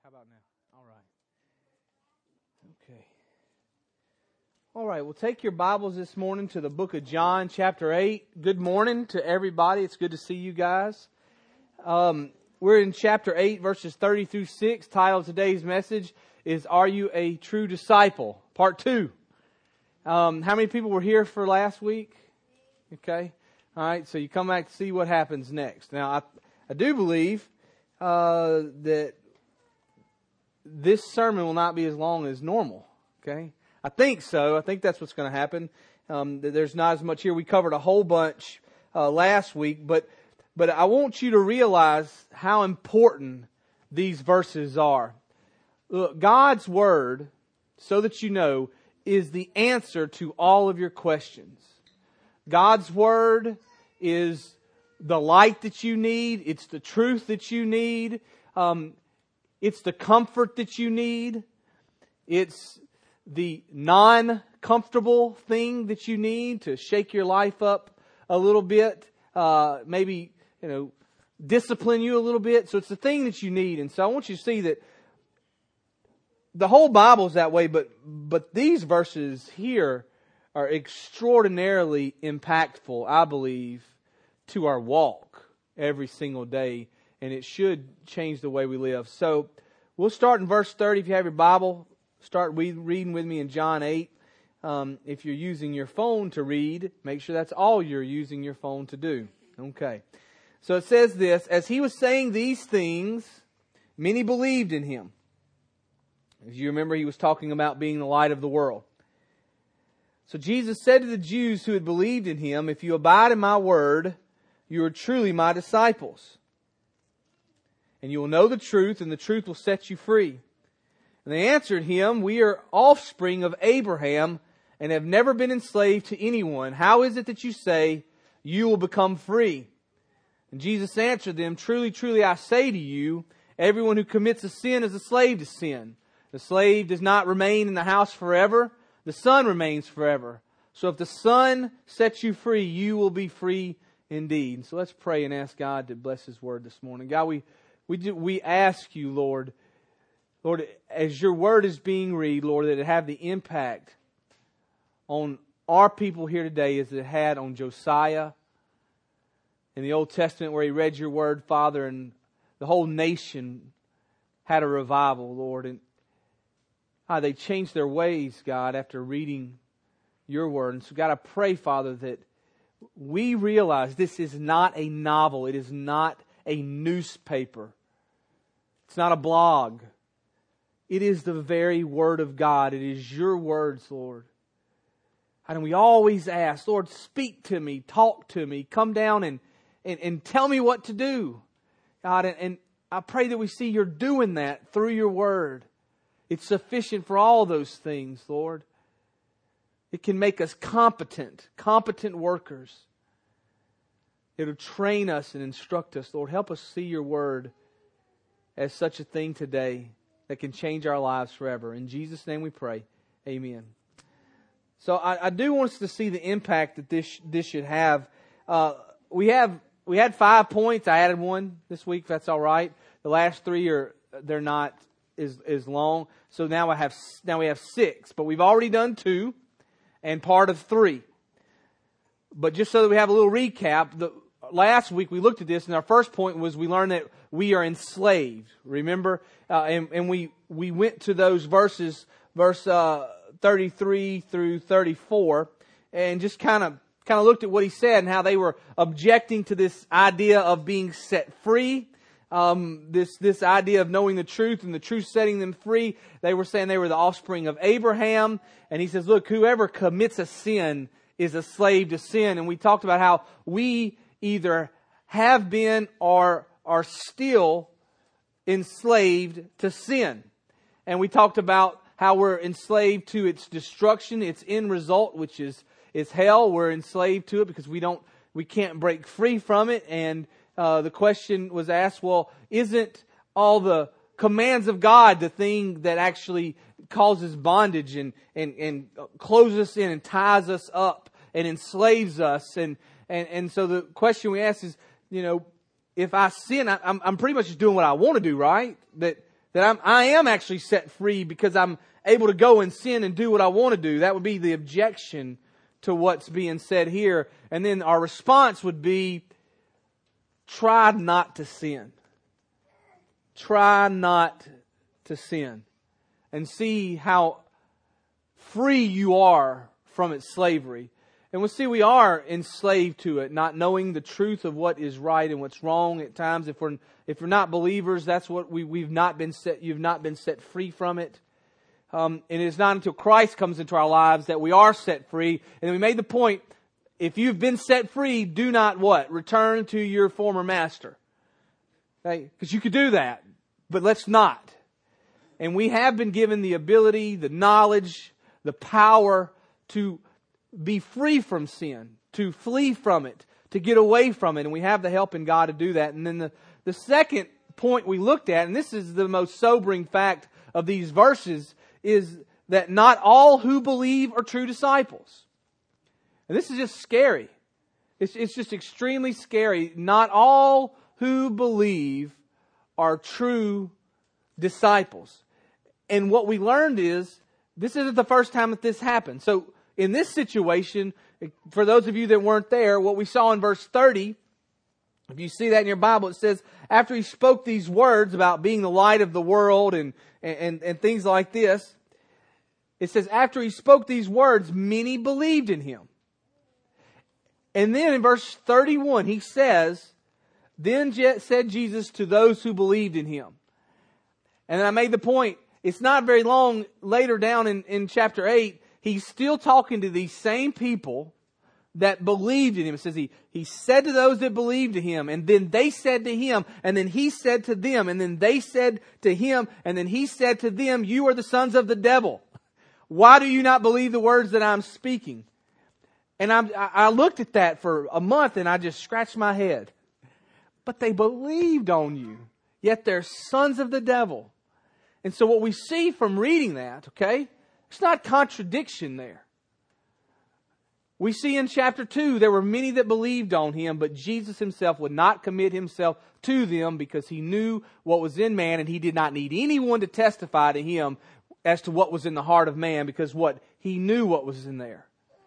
How about now? All right. Okay. All right, well, take your Bibles this morning to the book of John, chapter 8. Good morning to everybody. It's good to see you guys. We're in chapter 8, verses 30 through 6. Title of today's message is, Are You a True Disciple? Part 2. How many people were here for last week? Okay. All right, so you come back to see what happens next. Now, I do believe that this sermon will not be as long as normal. Okay. I think so. I think that's what's going to happen. There's not as much here. We covered a whole bunch last week, but I want you to realize how important these verses are. Look, God's Word, so that you know, is the answer to all of your questions. God's Word is the light that you need. It's the truth that you need. It's the comfort that you need. It's the non-comfortable thing that you need to shake your life up a little bit. Maybe, discipline you a little bit. So it's the thing that you need. And so I want you to see that the whole Bible is that way, but these verses here are extraordinarily impactful, I believe, to our walk every single day. And it should change the way we live. So we'll start in verse 30. If you have your Bible, start reading with me in John 8. If you're using your phone to read, make sure that's all you're using your phone to do. Okay. So it says this, As he was saying these things, many believed in him. As you remember, he was talking about being the light of the world. So Jesus said to the Jews who had believed in him, If you abide in my word, you are truly my disciples. And you will know the truth, and the truth will set you free. And they answered him, We are offspring of Abraham, and have never been enslaved to anyone. How is it that you say, You will become free? And Jesus answered them, Truly, truly, I say to you, everyone who commits a sin is a slave to sin. The slave does not remain in the house forever. The Son remains forever. So if the Son sets you free, you will be free indeed. So let's pray and ask God to bless His Word this morning. God, we ask you, Lord, as your Word is being read, Lord, that it have the impact on our people here today as it had on Josiah in the Old Testament where he read your Word, Father, and the whole nation had a revival, Lord. And they changed their ways, God, after reading your Word. And so, God, I pray, Father, that we realize this is not a novel. It is not a newspaper. It's not a blog. It is the very Word of God. It is your words, Lord. And we always ask, Lord, speak to me, talk to me, come down and tell me what to do. God, and I pray that we see you're doing that through your Word. It's sufficient for all those things, Lord. It can make us competent workers. It'll train us and instruct us. Lord, help us see your Word as such a thing today that can change our lives forever. In Jesus' name we pray. Amen. So I do want us to see the impact that this should have. We had 5 points. I added one this week, if that's all right. The last 3 they're not as long. So now we have 6, but we've already done 2 and part of 3. But just so that we have a little recap, last week we looked at this, and our first point was we learned that we are enslaved. Remember? And we went to those verses, verse 33 through 34, and just kind of looked at what he said and how they were objecting to this idea of being set free. This idea of knowing the truth and the truth setting them free. They were saying they were the offspring of Abraham. And he says, look, whoever commits a sin is a slave to sin. And we talked about how we either have been or are still enslaved to sin. And we talked about how we're enslaved to its destruction, its end result, which is hell. We're enslaved to it because we can't break free from it. And the question was asked, well, isn't all the commands of God the thing that actually causes bondage and closes us in and ties us up and enslaves us? And so the question we ask is, if I sin, I'm pretty much just doing what I want to do, right? That I am actually set free because I'm able to go and sin and do what I want to do. That would be the objection to what's being said here. And then our response would be, try not to sin. Try not to sin. And see how free you are from its slavery. And we'll see we are enslaved to it, not knowing the truth of what is right and what's wrong at times. If we're not believers, that's what you've not been set free from it. And it is not until Christ comes into our lives that we are set free. And we made the point, if you've been set free, do not what? Return to your former master. Okay? Because you could do that, but let's not. And we have been given the ability, the knowledge, the power to be free from sin, to flee from it, to get away from it. And we have the help in God to do that. And then the second point we looked at, and this is the most sobering fact of these verses, is that not all who believe are true disciples. And this is just scary. It's just extremely scary. Not all who believe are true disciples. And what we learned is, this isn't the first time that this happened. So, in this situation, for those of you that weren't there, what we saw in verse 30, if you see that in your Bible, it says, after He spoke these words about being the light of the world and things like this, it says, after He spoke these words, many believed in Him. And then in verse 31, He says, then said Jesus to those who believed in Him. And I made the point, it's not very long later down in chapter 8, He's still talking to these same people that believed in Him. It says He said to those that believed in Him, and then they said to Him, and then He said to them, and then they said to Him, and then He said to them, you are the sons of the devil. Why do you not believe the words that I'm speaking? And I looked at that for a month and I just scratched my head. But they believed on you, yet they're sons of the devil. And so what we see from reading that, okay, it's not contradiction there. We see in chapter 2, there were many that believed on Him, but Jesus Himself would not commit Himself to them because He knew what was in man, and He did not need anyone to testify to Him as to what was in the heart of man, because He knew what was in there.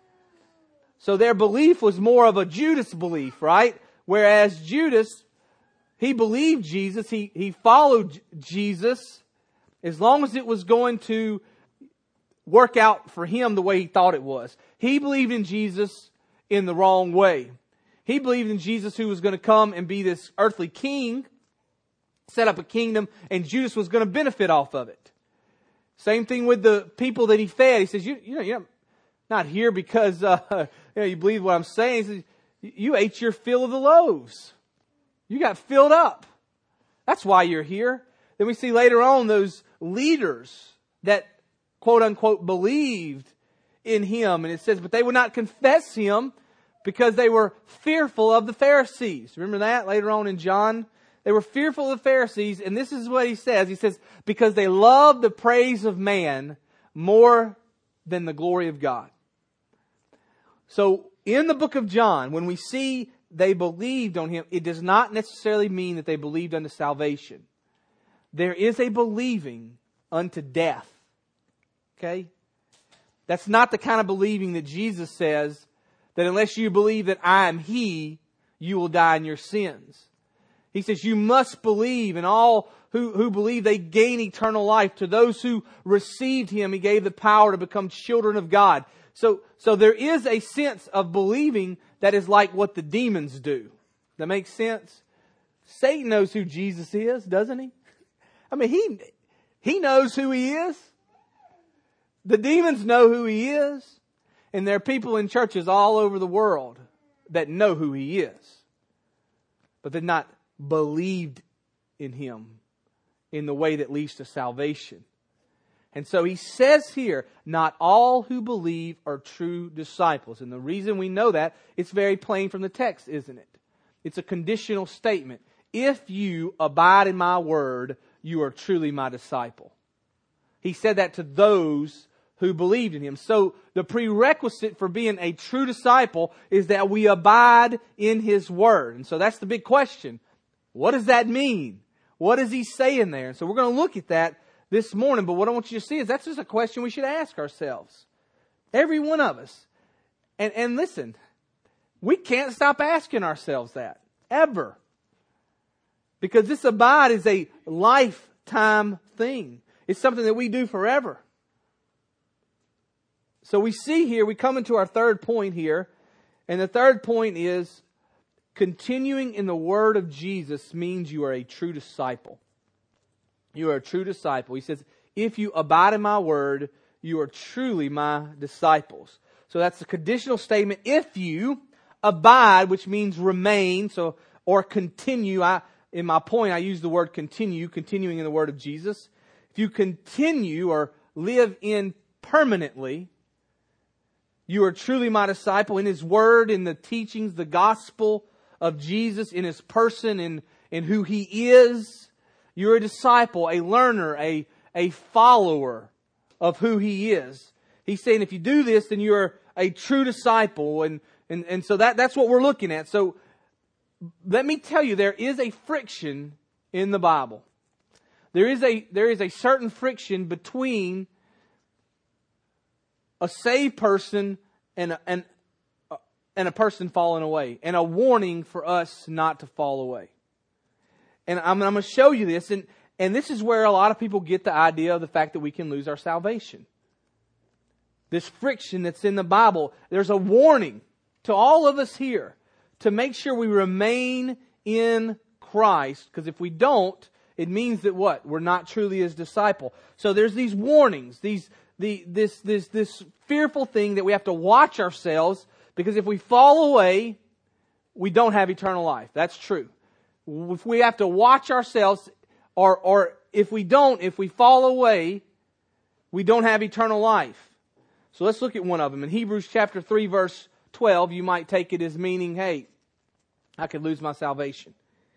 So their belief was more of a Judas belief, right? Whereas Judas, he believed Jesus, he followed Jesus as long as it was going to work out for him the way he thought it was. He believed in Jesus in the wrong way. He believed in Jesus who was going to come and be this earthly king, set up a kingdom, and Judas was going to benefit off of it. Same thing with the people that he fed. He says, you're not here because you believe what I'm saying. He says, you ate your fill of the loaves. You got filled up. That's why you're here. Then we see later on those leaders that quote unquote believed in Him. And it says, but they would not confess Him because they were fearful of the Pharisees. Remember that later on in John? They were fearful of the Pharisees. And this is what He says. He says, because they love the praise of man more than the glory of God. So in the book of John, when we see they believed on Him, it does not necessarily mean that they believed unto salvation. There is a believing unto death. Okay? That's not the kind of believing that Jesus says that unless you believe that I am He, you will die in your sins. He says you must believe, and all who believe they gain eternal life. To those who received Him, He gave the power to become children of God. So there is a sense of believing that is like what the demons do. That makes sense? Satan knows who Jesus is, doesn't he? I mean, he knows who He is. The demons know who He is. And there are people in churches all over the world that know who He is. But they've not believed in Him in the way that leads to salvation. And so He says here, not all who believe are true disciples. And the reason we know that, it's very plain from the text, isn't it? It's a conditional statement. If you abide in my word, you are truly my disciple. He said that to those who believed in Him. So the prerequisite for being a true disciple is that we abide in His word. And so that's the big question. What does that mean? What is he saying there? And so we're going to look at that this morning. But what I want you to see is that's just a question we should ask ourselves. Every one of us. And listen, we can't stop asking ourselves that. Ever. Because this abide is a lifetime thing. It's something that we do forever. So we see here, we come into our third point here. And the third point is, continuing in the Word of Jesus means you are a true disciple. You are a true disciple. He says, if you abide in my Word, you are truly my disciples. So that's a conditional statement. If you abide, which means remain, or continue. In my point, I use the word continue, continuing in the Word of Jesus. If you continue or live in permanently, you are truly my disciple in His Word, in the teachings, the gospel of Jesus, in His person, in who He is. You're a disciple, a learner, a follower of who He is. He's saying if you do this, then you're a true disciple. And so that's what we're looking at. So let me tell you, there is a friction in the Bible. There is a certain friction between a saved person and a person falling away, and a warning for us not to fall away. And I'm going to show you this, and this is where a lot of people get the idea of the fact that we can lose our salvation. This friction that's in the Bible, there's a warning to all of us here to make sure we remain in Christ, because if we don't, it means that what? We're not truly His disciple. So there's these warnings, this fearful thing that we have to watch ourselves, because if we fall away, we don't have eternal life. That's true. If we have to watch ourselves, or if we fall away, we don't have eternal life. So let's look at one of them. In Hebrews chapter 3 verse 12, you might take it as meaning, hey, I could lose my salvation.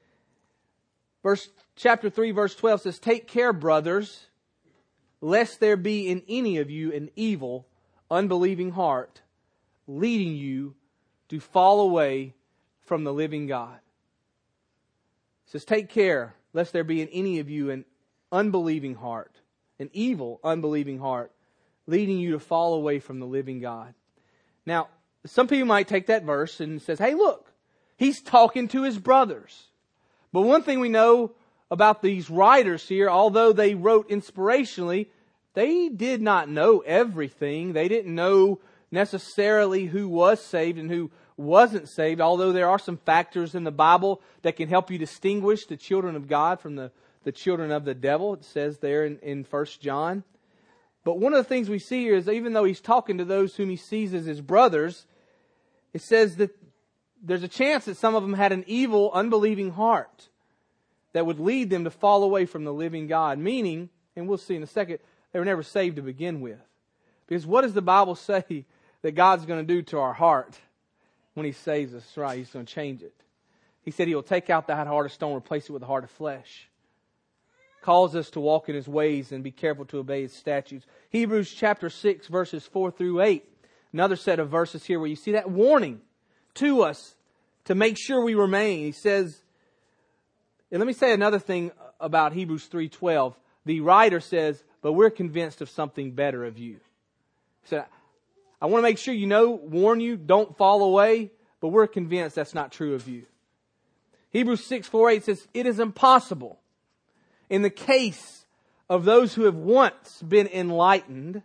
Chapter 3 verse 12 says, take care, brothers, lest there be in any of you an evil, unbelieving heart, leading you to fall away from the living God. It says, take care, lest there be in any of you an unbelieving heart, an evil, unbelieving heart, leading you to fall away from the living God. Now, some people might take that verse and says, hey, look, he's talking to his brothers. But one thing we know about these writers here, although they wrote inspirationally, they did not know everything. They didn't know necessarily who was saved and who wasn't saved, although there are some factors in the Bible that can help you distinguish the children of God from the children of the devil. It says there in 1 John. But one of the things we see here is even though he's talking to those whom he sees as his brothers, it says that there's a chance that some of them had an evil, unbelieving heart that would lead them to fall away from the living God. Meaning, and we'll see in a second, they were never saved to begin with. Because what does the Bible say that God's going to do to our heart when He saves us? Right, He's going to change it. He said He will take out that heart of stone, replace it with a heart of flesh. Calls us to walk in His ways and be careful to obey His statutes. Hebrews chapter 6 verses 4 through 8. Another set of verses here where you see that warning to us to make sure we remain. He says, and let me say another thing about Hebrews 3:12. The writer says, but we're convinced of something better of you. He said, I want to make sure you know, warn you, don't fall away, but we're convinced that's not true of you. Hebrews 6:4-8 says, it is impossible in the case of those who have once been enlightened,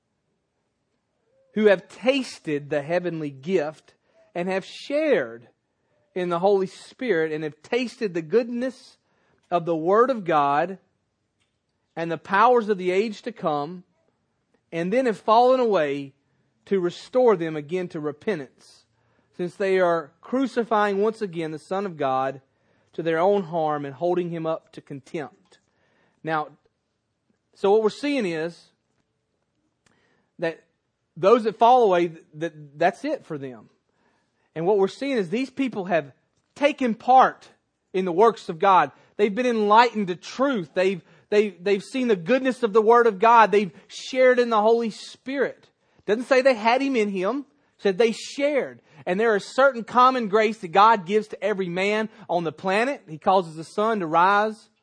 who have tasted the heavenly gift and have shared in the Holy Spirit and have tasted the goodness of the Word of God and the powers of the age to come, and then have fallen away, to restore them again to repentance, since they are crucifying once again the Son of God to their own harm and holding Him up to contempt. Now, so what we're seeing is that those that fall away, that's it for them. And what we're seeing is these people have taken part in the works of God. They've been enlightened to truth. They've seen the goodness of the Word of God. They've shared in the Holy Spirit. Doesn't say they had Him in Him. It said they shared. And there is certain common grace that God gives to every man on the planet. He causes the sun to rise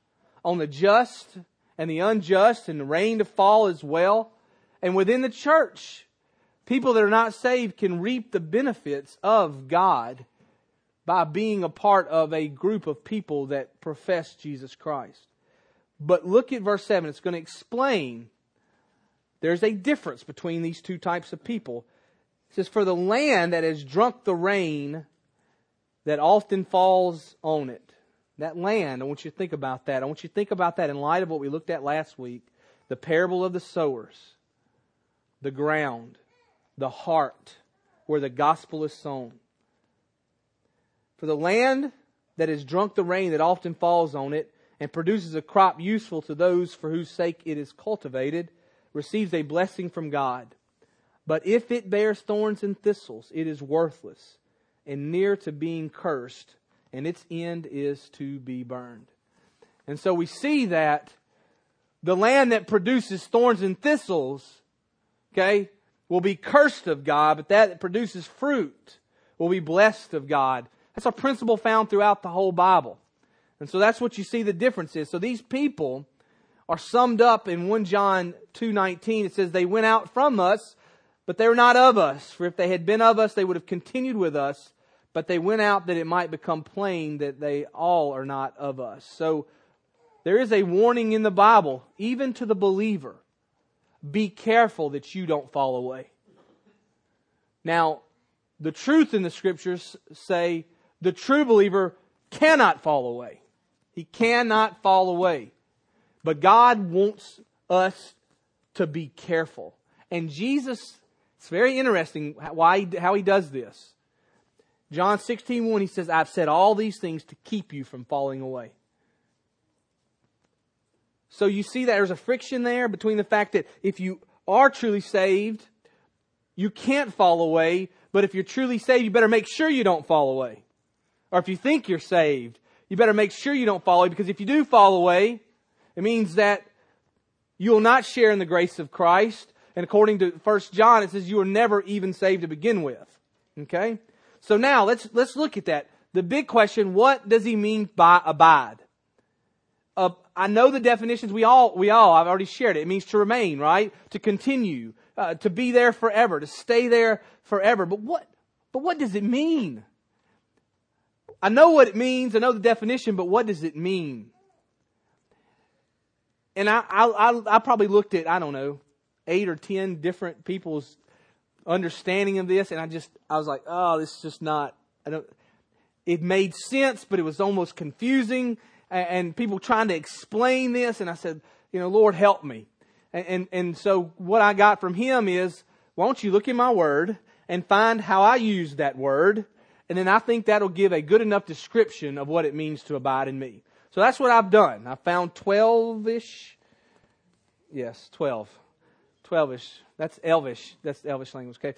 on the just and the unjust, and the rain to fall as well. And within the church, people that are not saved can reap the benefits of God by being a part of a group of people that profess Jesus Christ. But look at verse 7. It's going to explain there's a difference between these two types of people. It says, for the land that has drunk the rain that often falls on it. That land, I want you to think about that. I want you to think about that in light of what we looked at last week. The parable of the sowers. The ground. The heart. Where the gospel is sown. For the land that has drunk the rain that often falls on it and produces a crop useful to those for whose sake it is cultivated, receives a blessing from God. But if it bears thorns and thistles, it is worthless and near to being cursed, and its end is to be burned. And so we see that the land that produces thorns and thistles, okay, will be cursed of God, but that produces fruit will be blessed of God. That's a principle found throughout the whole Bible. And so that's what you see the difference is. So these people are summed up in 1 John 2:19. It says, they went out from us, but they were not of us. For if they had been of us, they would have continued with us. But they went out that it might become plain that they all are not of us. So there is a warning in the Bible, even to the believer. Be careful that you don't fall away. Now, the truth in the Scriptures say the true believer cannot fall away. He cannot fall away. But God wants us to be careful. And Jesus, it's very interesting how He does this. John 16:1, He says, I've said all these things to keep you from falling away. So you see that there's a friction there between the fact that if you are truly saved, you can't fall away. But if you're truly saved, you better make sure you don't fall away. Or if you think you're saved, you better make sure you don't fall away. Because if you do fall away, it means that you will not share in the grace of Christ. And according to 1 John, it says you were never even saved to begin with. Okay? So now, let's look at that. The big question, what does he mean by abide? I know the definitions, we all, I've already shared it. It means to remain, right? To continue, to be there forever, to stay there forever. But what does it mean? I know what it means, I know the definition, but what does it mean? And I probably looked at, 8 or 10 different people's understanding of this, and I was like, oh, this is just not, it made sense, but it was almost confusing, and people trying to explain this, and I said, Lord, help me. And so what I got from him is, why don't you look in my word and find how I use that word, and then I think that'll give a good enough description of what it means to abide in me. So that's what I've done. I found 12-ish. Yes, 12. 12-ish. That's Elvish. That's Elvish language, okay?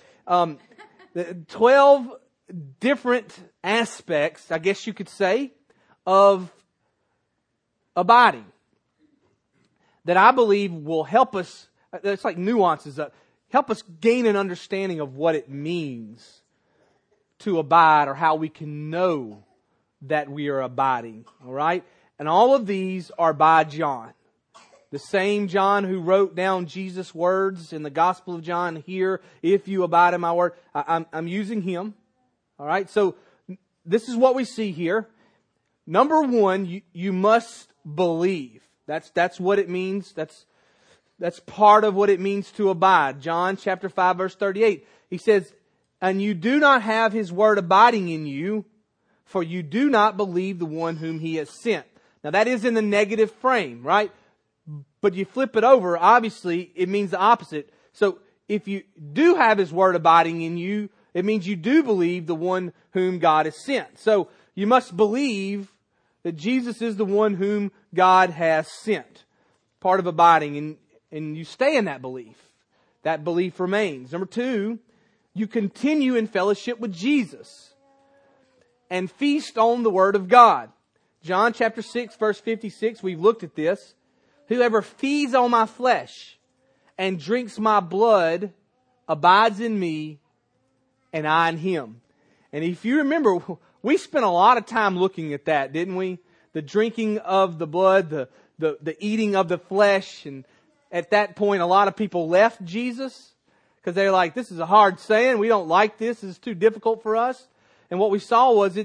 12 different aspects, I guess you could say, of abiding that I believe will help us. It's like nuances that help us gain an understanding of what it means to abide, or how we can know that we are abiding. All right? And all of these are by John. The same John who wrote down Jesus' words in the Gospel of John here, if you abide in my word. I'm using him. All right? So this is what we see here. Number one, you must believe. That's what it means. That's part of what it means to abide. John chapter 5 verse 38. He says, and you do not have His word abiding in you, for you do not believe the one whom He has sent. Now that is in the negative frame, right? But you flip it over, obviously it means the opposite. So if you do have His word abiding in you, it means you do believe the one whom God has sent. So you must believe that Jesus is the one whom God has sent. Part of abiding, and you stay in that belief. That belief remains. Number two, you continue in fellowship with Jesus and feast on the Word of God. John chapter 6 verse 56, we've looked at this. Whoever feeds on my flesh and drinks my blood abides in me and I in him. And if you remember, we spent a lot of time looking at that, didn't we? The drinking of the blood, the eating of the flesh. And at that point, a lot of people left Jesus because they're like, this is a hard saying. We don't like this. This is too difficult for us. And what we saw was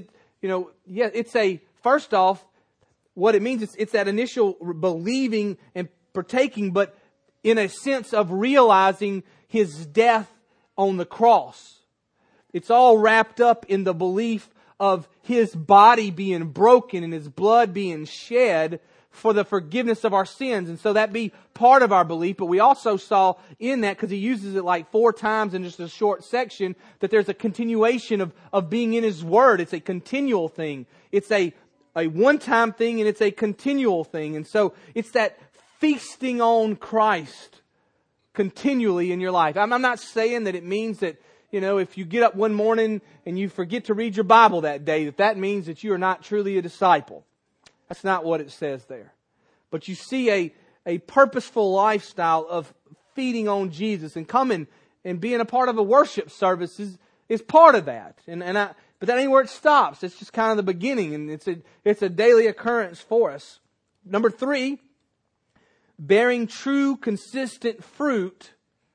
first off, what it means is it's that initial believing and partaking, but in a sense of realizing His death on the cross. It's all wrapped up in the belief of His body being broken and His blood being shed for the forgiveness of our sins. And so that be part of our belief. But we also saw in that, because He uses it like 4 times in just a short section, that there's a continuation of being in His Word. It's a continual thing. It's a one-time thing, and it's a continual thing. And so it's that feasting on Christ continually in your life. I'm not saying that it means that, if you get up one morning and you forget to read your Bible that day, that means that you are not truly a disciple. That's not what it says there. But you see a purposeful lifestyle of feeding on Jesus, and coming and being a part of a worship service is part of that. But that ain't where it stops. It's just kind of the beginning, and it's a daily occurrence for us. Number 3, bearing true, consistent fruit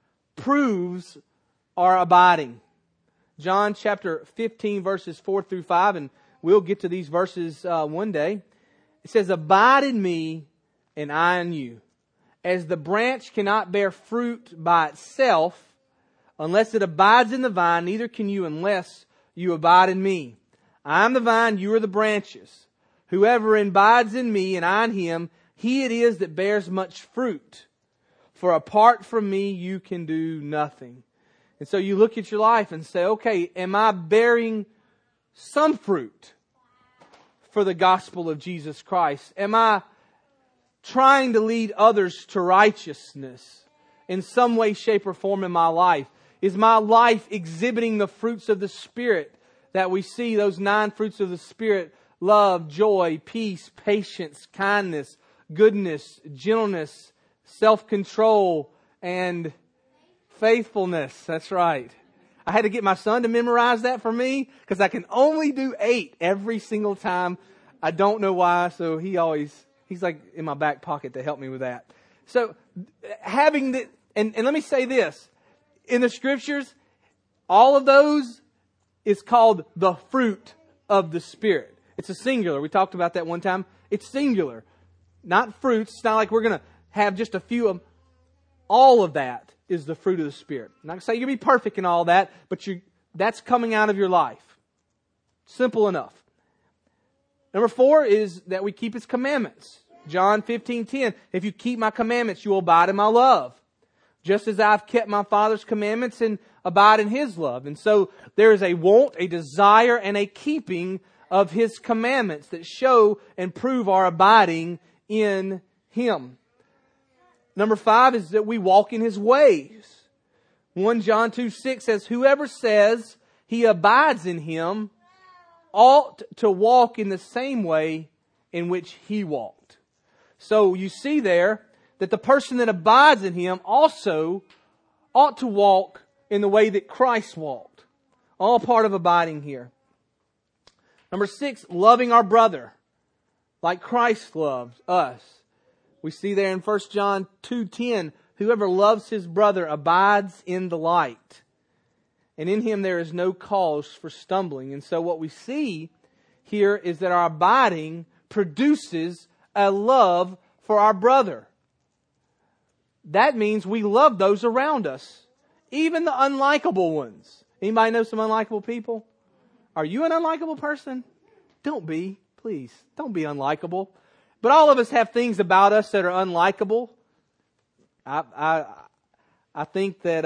proves our abiding. John chapter 15, verses 4 through 5, and we'll get to these verses one day. It says, "Abide in me, and I in you. As the branch cannot bear fruit by itself, unless it abides in the vine, neither can you unless you abide in me. I am the vine, you are the branches. Whoever abides in me, and I in him, he it is that bears much fruit. For apart from me, you can do nothing." And so you look at your life and say, okay, am I bearing some fruit for the gospel of Jesus Christ? Am I trying to lead others to righteousness in some way, shape, or form in my life? Is my life exhibiting the fruits of the Spirit that we see, those 9 fruits of the Spirit: love, joy, peace, patience, kindness, goodness, gentleness, self-control, and faithfulness. That's right. I had to get my son to memorize that for me because I can only do 8 every single time. I don't know why, so he's like in my back pocket to help me with that. So having the, and let me say this, in the Scriptures, all of those is called the fruit of the Spirit. It's a singular. We talked about that one time. It's singular. Not fruits. It's not like we're going to have just a few of them. All of that is the fruit of the Spirit. I'm not going to say you're going to be perfect in all that, but that's coming out of your life. Simple enough. Number 4 is that we keep His commandments. John 15:10. "If you keep my commandments, you will abide in my love, just as I've kept my Father's commandments and abide in His love." And so there is a want, a desire, and a keeping of His commandments that show and prove our abiding in Him. Number 5 is that we walk in His ways. 1 John 2:6 says, "Whoever says he abides in Him ought to walk in the same way in which He walked." So you see there that the person that abides in Him also ought to walk in the way that Christ walked. All part of abiding here. Number 6, loving our brother like Christ loved us. We see there in 1 John 2:10, "Whoever loves his brother abides in the light, and in him there is no cause for stumbling." And so what we see here is that our abiding produces a love for our brother. That means we love those around us, even the unlikable ones. Anybody know some unlikable people? Are you an unlikable person? Don't be, please. Don't be unlikable. But all of us have things about us that are unlikable. I think that,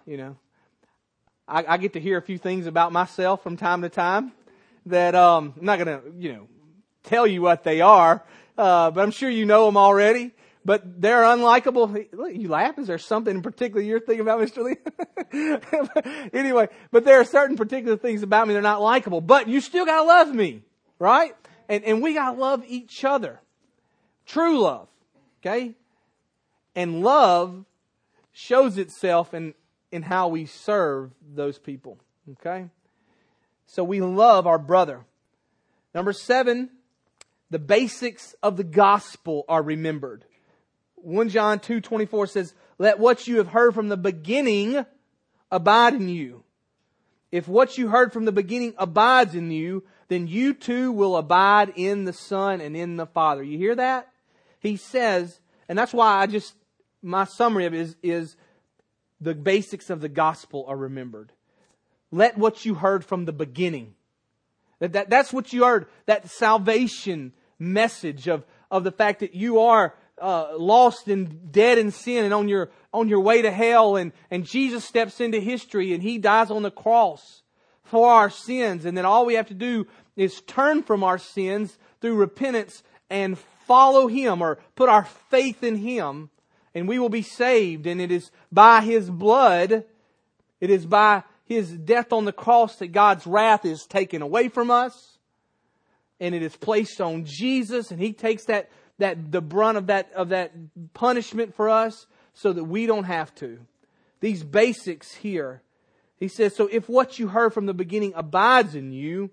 I get to hear a few things about myself from time to time that I'm not going to, tell you what they are, but I'm sure you know them already. But they're unlikable. Look, you laugh. Is there something in particular you're thinking about, Mr. Lee? Anyway, but there are certain particular things about me that are not likable. But you still got to love me, right? And we got to love each other. True love, okay? And love shows itself in how we serve those people, okay? So we love our brother. Number 7, the basics of the gospel are remembered. 1 John 2:24 says, let what you have heard from the beginning abide in you. If what you heard from the beginning abides in you, then you too will abide in the Son and in the Father. You hear that? He says, and that's why my summary of it is the basics of the gospel are remembered. Let what you heard from the beginning. That's what you heard, that salvation message of the fact that you are lost and dead in sin and on your way to hell, and Jesus steps into history and He dies on the cross for our sins, and then all we have to do is turn from our sins through repentance and follow Him or put our faith in Him, and we will be saved. And it is by His blood, it is by His death on the cross that God's wrath is taken away from us, and it is placed on Jesus, and He takes the brunt of that punishment for us so that we don't have to. These basics here. He says, so if what you heard from the beginning abides in you,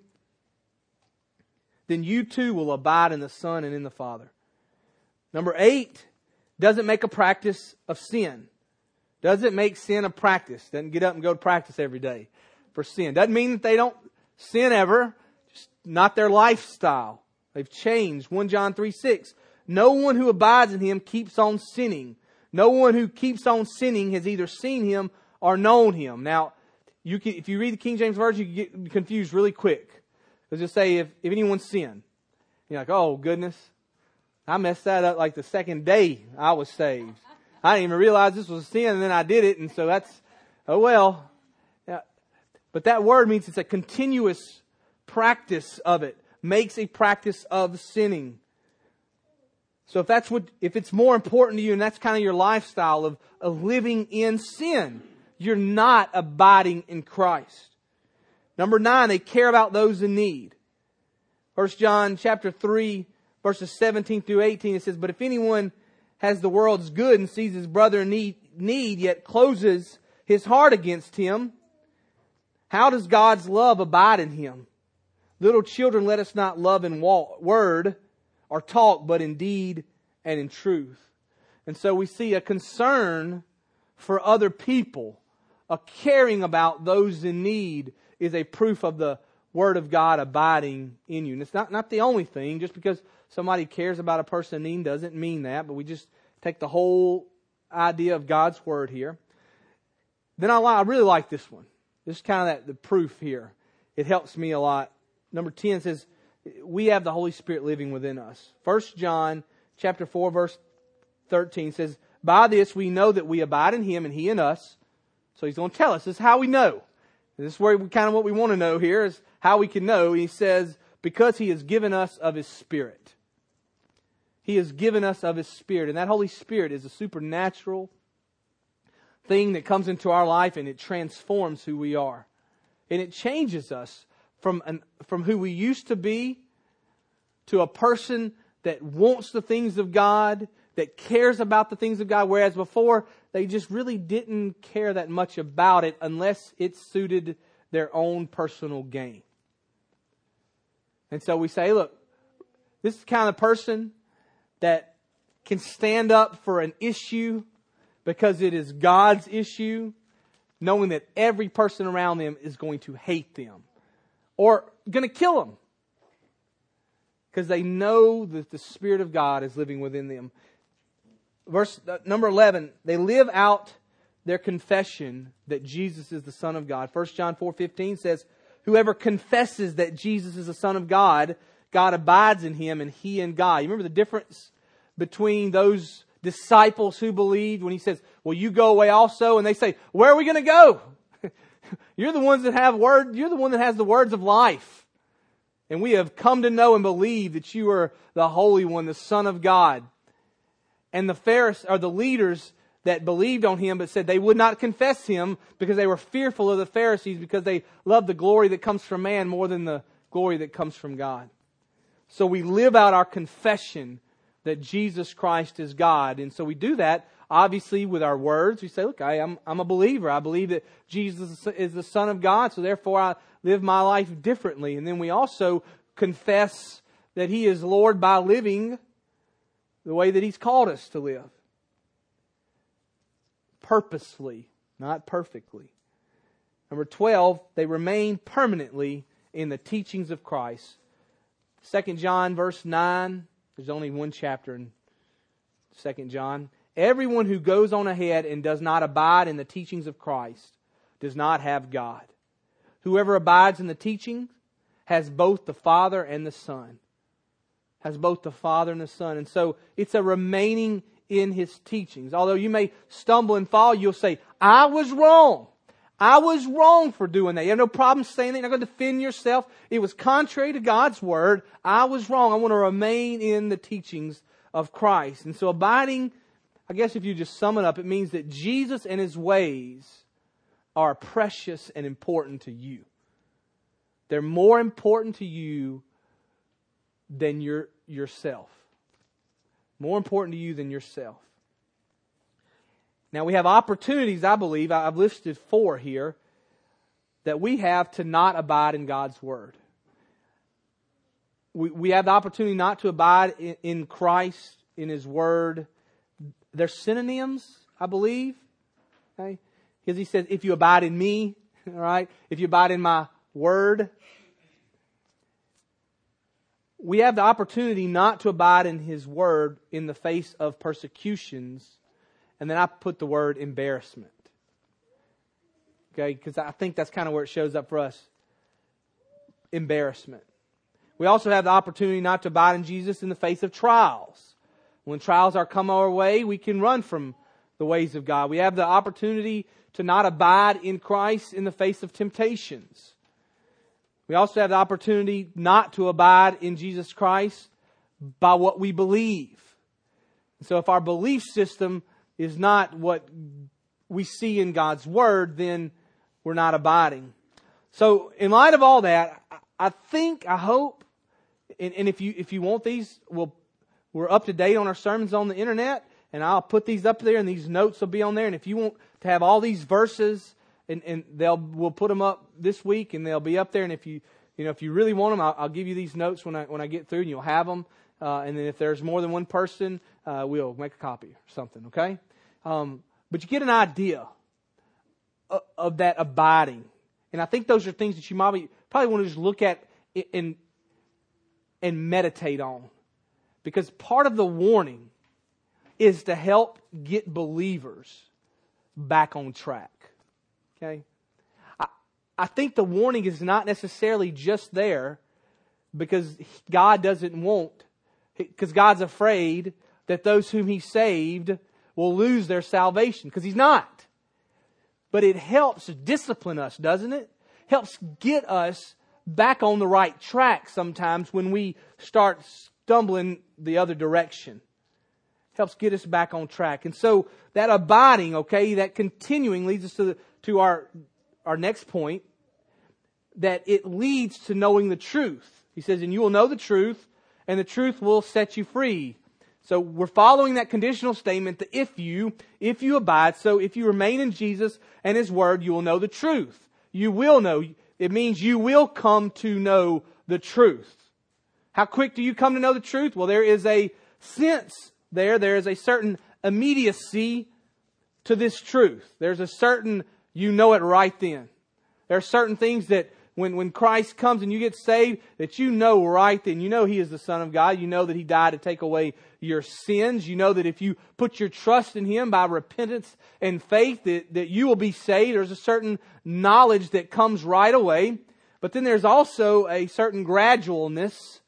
then you too will abide in the Son and in the Father. Number 8, doesn't make a practice of sin. Doesn't make sin a practice. Doesn't get up and go to practice every day for sin. Doesn't mean that they don't sin ever. Just not their lifestyle. They've changed. 1 John 3:6. No one who abides in Him keeps on sinning. No one who keeps on sinning has either seen Him or known Him. Now, if you read the King James Version, you can get confused really quick. Let's just say if anyone sinned. You're like, oh goodness, I messed that up like the second day I was saved. I didn't even realize this was a sin, and then I did it, and so that's, oh well. Yeah. But that word means it's a continuous practice of it. Makes a practice of sinning. So if it's more important to you, and that's kind of your lifestyle of living in sin, you're not abiding in Christ. Number 9, they care about those in need. 1 John chapter 3, verses 17 through 18, it says, but if anyone has the world's good and sees his brother in need, yet closes his heart against him, how does God's love abide in him? Little children, let us not love in word or talk, but in deed and in truth. And so we see a concern for other people, a caring about those in need is a proof of the Word of God abiding in you. And it's not the only thing. Just because somebody cares about a person in need doesn't mean that, but we just take the whole idea of God's Word here. Then I really like this one. This is kind of the proof here. It helps me a lot. Number 10 says, we have the Holy Spirit living within us. 1 John chapter 4, verse 13 says, by this we know that we abide in Him and He in us. So He's going to tell us. This is how we know. This is where what we want to know here is how we can know. He says, because He has given us of His Spirit. He has given us of His Spirit. And that Holy Spirit is a supernatural thing that comes into our life, and it transforms who we are. And it changes us from who we used to be to a person that wants the things of God, that cares about the things of God, whereas before they just really didn't care that much about it unless it suited their own personal gain. And so we say, look, this is the kind of person that can stand up for an issue because it is God's issue, knowing that every person around them is going to hate them or going to kill them because they know that the Spirit of God is living within them. Verse number 11, they live out their confession that Jesus is the Son of God. 1 John 4:15 says, whoever confesses that Jesus is the Son of God, God abides in him and he in God. You remember the difference between those disciples who believed when He says, well, you go away also, and they say, where are we going to go? You're the ones that have word. You're the one that has the words of life. And we have come to know and believe that you are the Holy One, the Son of God. And the Pharisees are the leaders that believed on Him but said they would not confess Him because they were fearful of the Pharisees because they loved the glory that comes from man more than the glory that comes from God. So we live out our confession that Jesus Christ is God. And so we do that, obviously, with our words. We say, look, I'm a believer. I believe that Jesus is the Son of God, so therefore I live my life differently. And then we also confess that He is Lord by living the way that He's called us to live. Purposely, not perfectly. Number 12, they remain permanently in the teachings of Christ. 2 John verse 9, there's only one chapter in 2 John. Everyone who goes on ahead and does not abide in the teachings of Christ does not have God. Whoever abides in the teachings has both the Father and the Son. Has both the Father and the Son. And so it's a remaining in His teachings. Although you may stumble and fall, you'll say, I was wrong. I was wrong for doing that. You have no problem saying that. You're not going to defend yourself. It was contrary to God's Word. I was wrong. I want to remain in the teachings of Christ. And so abiding, I guess if you just sum it up, it means that Jesus and His ways are precious and important to you. They're more important to you than yourself. More important to you than yourself. Now we have opportunities, I believe, I've listed 4 here, that we have to not abide in God's Word. We have the opportunity not to abide in Christ, in His Word. They're synonyms, I believe. Okay? Because He says, if you abide in me, all right, if you abide in my Word. We have the opportunity not to abide in His Word in the face of persecutions. And then I put the word embarrassment. Okay, because I think that's kind of where it shows up for us. Embarrassment. We also have the opportunity not to abide in Jesus in the face of trials. When trials are come our way, we can run from the ways of God. We have the opportunity to not abide in Christ in the face of temptations. We also have the opportunity not to abide in Jesus Christ by what we believe. So if our belief system is not what we see in God's Word, then we're not abiding. So in light of all that, I hope, and if you want these, we're up to date on our sermons on the internet, and I'll put these up there, and these notes will be on there. And if you want to have all these verses, and we'll put them up this week, and they'll be up there. And if you really want them, I'll give you these notes when I get through, and you'll have them. And then if there's more than one person, we'll make a copy or something. Okay. But you get an idea of that abiding. And I think those are things that you probably want to just look at and meditate on. Because part of the warning is to help get believers back on track. Okay? I think the warning is not necessarily just there because God doesn't want, because God's afraid that those whom He saved will lose their salvation, because He's not. But it helps discipline us, doesn't it? Helps get us back on the right track sometimes when we start stumbling the other direction. Helps get us back on track. And so that abiding, okay, that continuing leads us to our next point, that it leads to knowing the truth. He says, and you will know the truth, and the truth will set you free. So we're following that conditional statement that if you abide, so if you remain in Jesus and His Word, you will know the truth. You will know. It means you will come to know the truth. How quick do you come to know the truth? Well, there is a sense there. There is a certain immediacy to this truth. There's a certain, you know it right then. There are certain things that when Christ comes and you get saved, that you know right then. You know He is the Son of God. You know that He died to take away your sins. You know that if you put your trust in Him by repentance and faith, that you will be saved. There's a certain knowledge that comes right away. But then there's also a certain gradualness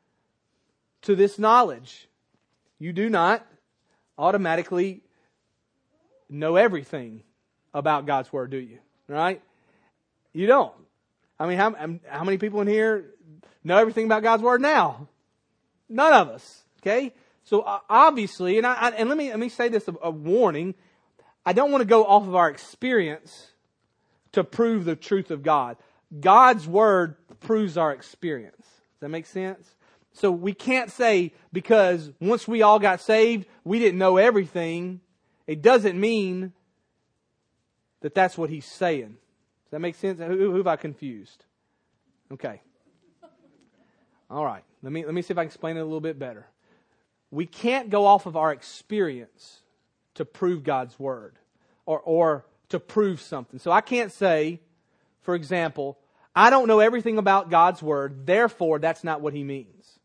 to this knowledge. You do not automatically know everything about God's Word, do you? Right? You don't. I mean, how many people in here know everything about God's Word now? None of us. Okay? So obviously, and let me say this, a warning. I don't want to go off of our experience to prove the truth of God. God's Word proves our experience. Does that make sense? So we can't say because once we all got saved, we didn't know everything. It doesn't mean that that's what He's saying. Does that make sense? Who have I confused? Okay. All right. Let me see if I can explain it a little bit better. We can't go off of our experience to prove God's Word or to prove something. So I can't say, for example, I don't know everything about God's Word, therefore that's not what He means.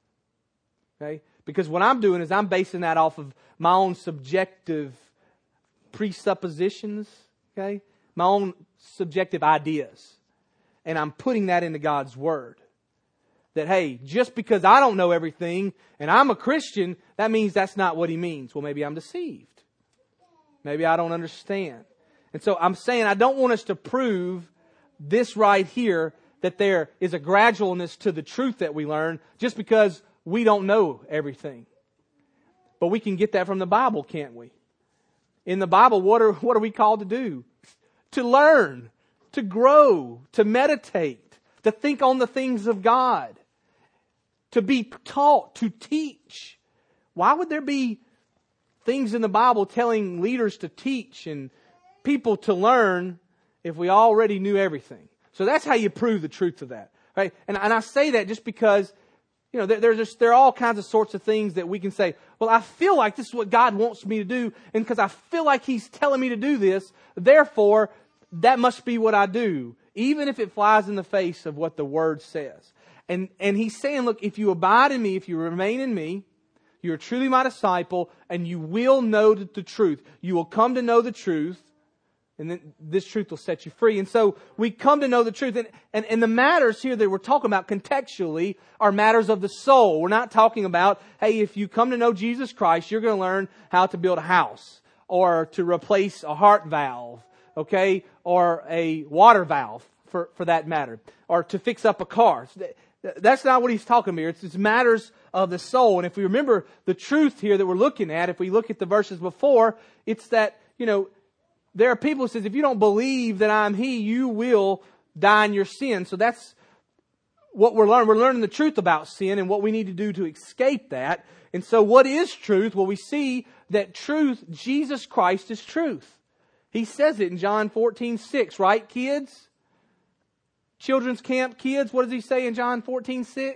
Okay? Because what I'm doing is I'm basing that off of my own subjective presuppositions, okay? My own subjective ideas. And I'm putting that into God's Word. That, hey, just because I don't know everything and I'm a Christian, that means that's not what He means. Well, maybe I'm deceived. Maybe I don't understand. And so I'm saying I don't want us to prove this right here, that there is a gradualness to the truth that we learn just because we don't know everything. But we can get that from the Bible, can't we? In the Bible, what are we called to do? To learn, to grow, to meditate, to think on the things of God, to be taught, to teach. Why would there be things in the Bible telling leaders to teach and people to learn if we already knew everything? So that's how you prove the truth of that, right? And I say that just because, you know, there are all kinds of sorts of things that we can say, well, I feel like this is what God wants me to do, and because I feel like He's telling me to do this, therefore, that must be what I do, even if it flies in the face of what the Word says. And He's saying, look, if you abide in me, if you remain in me, you're truly my disciple, and you will know the truth. You will come to know the truth, and then this truth will set you free. And so we come to know the truth. And the matters here that we're talking about contextually are matters of the soul. We're not talking about, hey, if you come to know Jesus Christ, you're going to learn how to build a house or to replace a heart valve, okay, or a water valve for that matter, or to fix up a car. That's not what he's talking about here. It's matters of the soul. And if we remember the truth here that we're looking at, if we look at the verses before, it's that, you know, there are people who says, if you don't believe that I'm He, you will die in your sin. So that's what we're learning. We're learning the truth about sin and what we need to do to escape that. And so what is truth? Well, we see that truth, Jesus Christ is truth. He says it in John 14:6, right, kids? Children's camp kids, what does He say in John 14:6?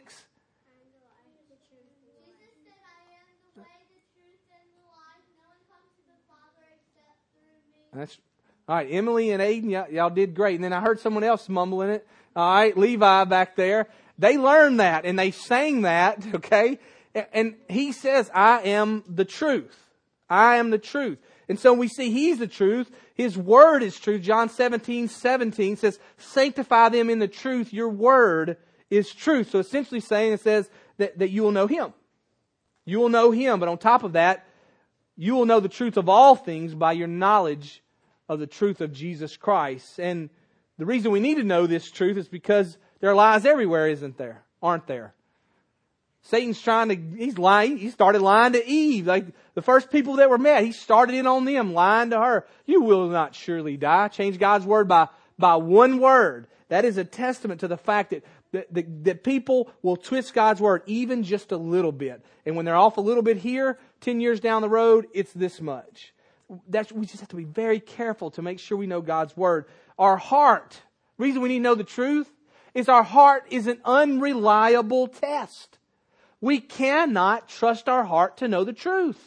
That's all right. Emily and Aiden, y'all did great. And then I heard someone else mumbling it. All right, Levi back there. They learned that and they sang that, okay? And he says, I am the truth. I am the truth. And so we see He's the truth. His Word is truth. John 17:17 says, sanctify them in the truth. Your Word is truth. So essentially saying, it says that you will know Him. You will know Him. But on top of that, you will know the truth of all things by your knowledge of the truth of Jesus Christ. And the reason we need to know this truth is because there are lies everywhere, isn't there? Aren't there? Satan's he's lying. He started lying to Eve. Like the first people that were met, he started in on them, lying to her. You will not surely die. Change God's Word by one word. That is a testament to the fact that people will twist God's Word even just a little bit. And when they're off a little bit here, 10 years down the road, it's this much. We just have to be very careful to make sure we know God's Word. Our heart, the reason we need to know the truth, is our heart is an unreliable test. We cannot trust our heart to know the truth.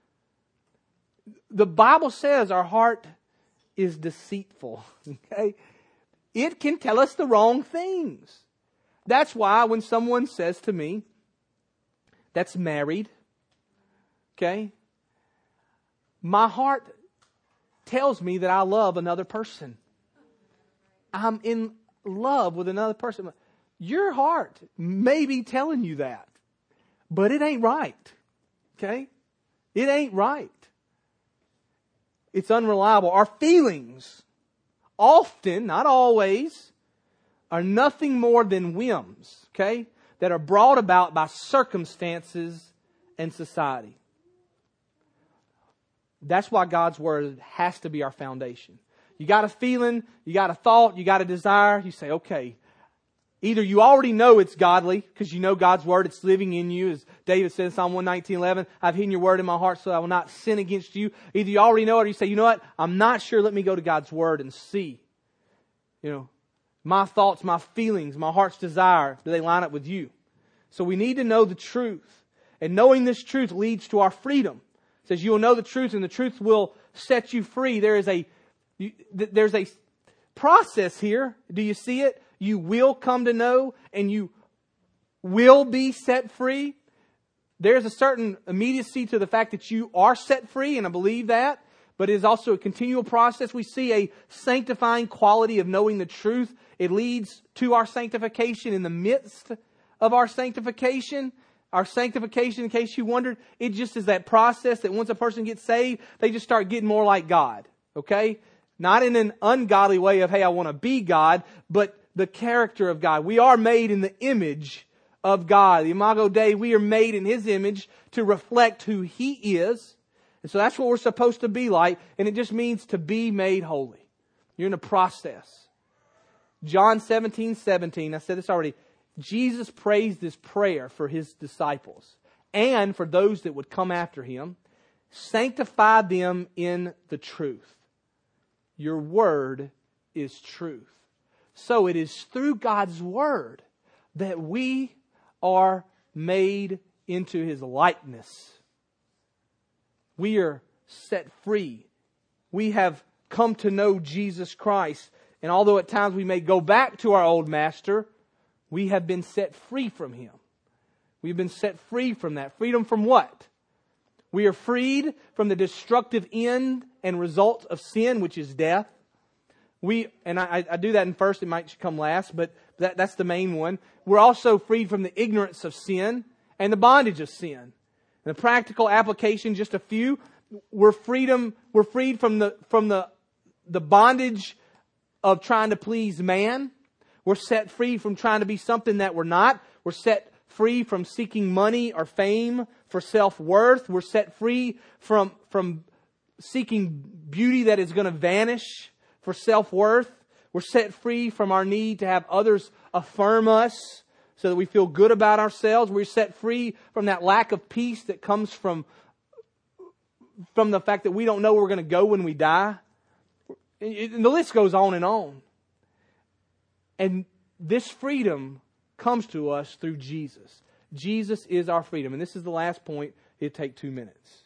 The Bible says our heart is deceitful. Okay? It can tell us the wrong things. That's why when someone says to me that's married, okay, my heart tells me that I love another person. I'm in love with another person. Your heart may be telling you that, but it ain't right. Okay? It ain't right. It's unreliable. Our feelings, often, not always, are nothing more than whims, okay, that are brought about by circumstances and society. That's why God's Word has to be our foundation. You got a feeling, you got a thought, you got a desire, you say, okay, either you already know it's godly, because you know God's Word, it's living in you, as David said in Psalm 119:11, I've hidden your Word in my heart so I will not sin against you. Either you already know it, or you say, you know what, I'm not sure, let me go to God's Word and see. You know, my thoughts, my feelings, my heart's desire, do they line up with you? So we need to know the truth. And knowing this truth leads to our freedom. It says you will know the truth and the truth will set you free. There's a process here. Do you see it? You will come to know and you will be set free. There's a certain immediacy to the fact that you are set free, and I believe that. But it is also a continual process. We see a sanctifying quality of knowing the truth. It leads to our sanctification in the midst of our sanctification. Our sanctification, in case you wondered, it just is that process that once a person gets saved, they just start getting more like God. Okay? Not in an ungodly way of, hey, I want to be God, but the character of God. We are made in the image of God. The Imago Dei, we are made in His image to reflect who He is. And so that's what we're supposed to be like. And it just means to be made holy. You're in a process. John 17:17, I said this already. Jesus prays this prayer for His disciples and for those that would come after Him. Sanctify them in the truth. Your word is truth. So it is through God's word that we are made into His likeness. We are set free. We have come to know Jesus Christ. And although at times we may go back to our old master, we have been set free from him. We've been set free from that. Freedom from what? We are freed from the destructive end and result of sin, which is death. I do that in first, it might come last, but that's the main one. We're also freed from the ignorance of sin and the bondage of sin. And the practical application, just a few. We're freed from the bondage of trying to please man. We're set free from trying to be something that we're not. We're set free from seeking money or fame for self-worth. We're set free from seeking beauty that is going to vanish for self-worth. We're set free from our need to have others affirm us so that we feel good about ourselves. We're set free from that lack of peace that comes from the fact that we don't know where we're going to go when we die. And the list goes on and on. And this freedom comes to us through Jesus. Jesus is our freedom. And this is the last point. It'll take 2 minutes.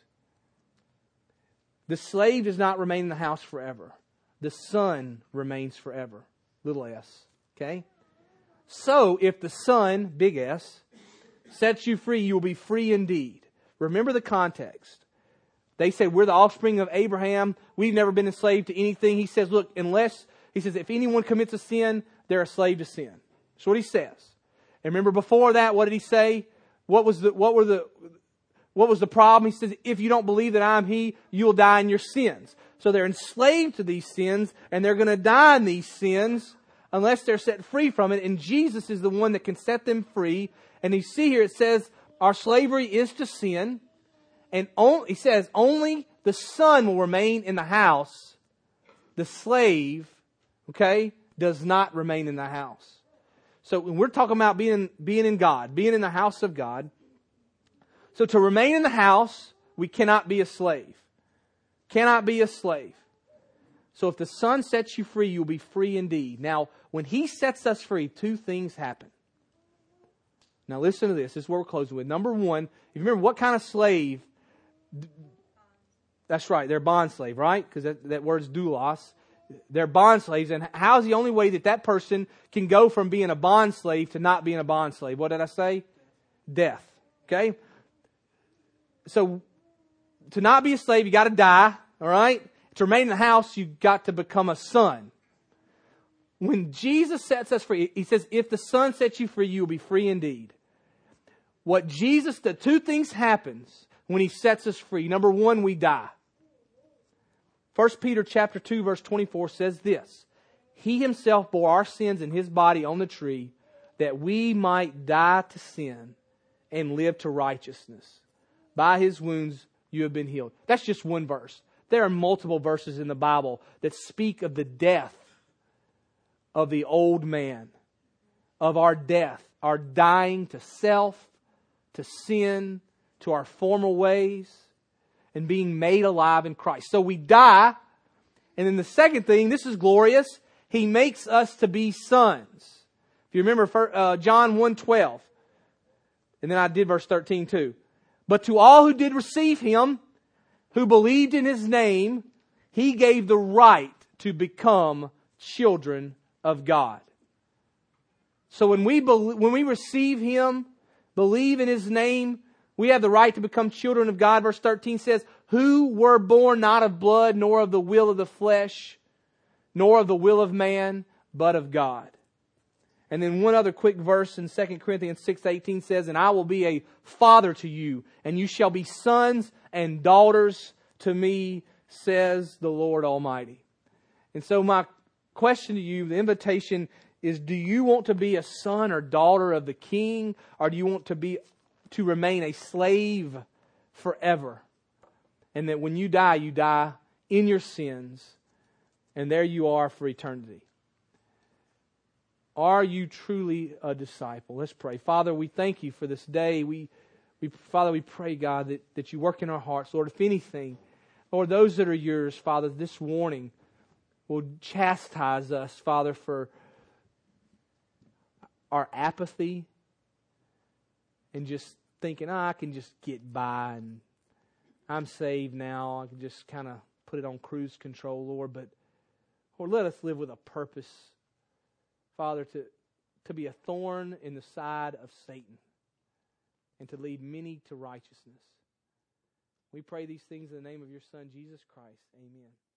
The slave does not remain in the house forever. The Son remains forever. Little s. Okay? So, if the Son, big S, sets you free, you will be free indeed. Remember the context. They say, we're the offspring of Abraham. We've never been enslaved to anything. He says, look, if anyone commits a sin, they're a slave to sin. That's what He says. And remember before that, what did He say? What was the problem? He says, if you don't believe that I'm He, you'll die in your sins. So they're enslaved to these sins, and they're going to die in these sins unless they're set free from it. And Jesus is the one that can set them free. And you see here, it says, our slavery is to sin. And He says, only the Son will remain in the house. The slave, does not remain in the house. So when we're talking about being in God, being in the house of God. So to remain in the house, we cannot be a slave. Cannot be a slave. So if the Son sets you free, you'll be free indeed. Now, when He sets us free, 2 things happen. Now listen to this. This is what we're closing with. Number 1, if you remember what kind of slave, that's right, they're bond slave, right? Because that word's doulos. They're bond slaves. And how's the only way that person can go from being a bond slave to not being a bond slave? What did I say? Death. Okay? So, to not be a slave, you got to die. All right? To remain in the house, you got to become a son. When Jesus sets us free, He says, if the Son sets you free, you will be free indeed. The 2 things happens when He sets us free. Number 1, we die. 1 Peter chapter 2 verse 24 says this, He Himself bore our sins in His body on the tree that we might die to sin and live to righteousness. By His wounds you have been healed. That's just one verse. There are multiple verses in the Bible that speak of the death of the old man, of our death, our dying to self, to sin, to our former ways, and being made alive in Christ. So we die, and then the second thing, this is glorious, He makes us to be sons. If you remember John 1:12, And then I did verse 13 too. But to all who did receive Him, who believed in His name, He gave the right to become children of God. So when we receive Him, believe in His name, we have the right to become children of God. Verse 13 says, who were born not of blood, nor of the will of the flesh, nor of the will of man, but of God. And then one other quick verse in 2 Corinthians 6:18 says, and I will be a father to you, and you shall be sons and daughters to me, says the Lord Almighty. And so my question to you, the invitation is, do you want to be a son or daughter of the King, or do you want to remain a slave forever? And that when you die in your sins, and there you are for eternity. Are you truly a disciple? Let's pray. Father, we thank You for this day. Father, we pray, God, that You work in our hearts. Lord, if anything, Lord, those that are Yours, Father, this morning will chastise us, Father, for our apathy and just thinking, I can just get by and I'm saved now. I can just kind of put it on cruise control, Lord. But, Lord, let us live with a purpose, Father, to be a thorn in the side of Satan and to lead many to righteousness. We pray these things in the name of Your Son, Jesus Christ. Amen.